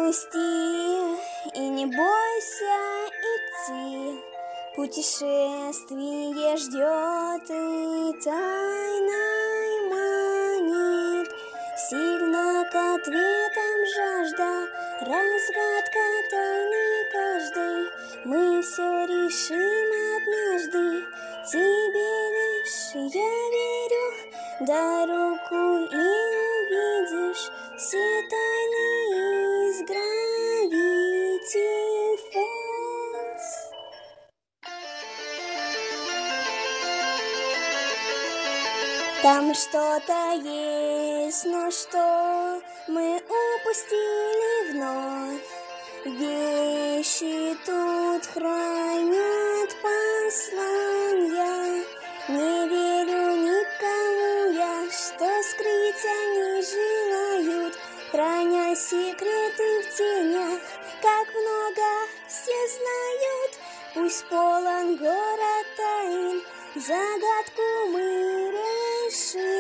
Отпусти и не бойся идти. Путешествие ждет и тайной манит. Сильно к ответам жажда, разгадка тайны каждой. Мы все решим однажды, тебе лишь я верю. Дай руку и увидишь все тайны из Gravity Falls. Там что-то есть, но что мы упустили вновь? Вещи тут хранят послания. Не верю никому я, что скрыть они желают, храня секреты в тенях, как много все знают. Пусть полон город тайн, загадку мы решим.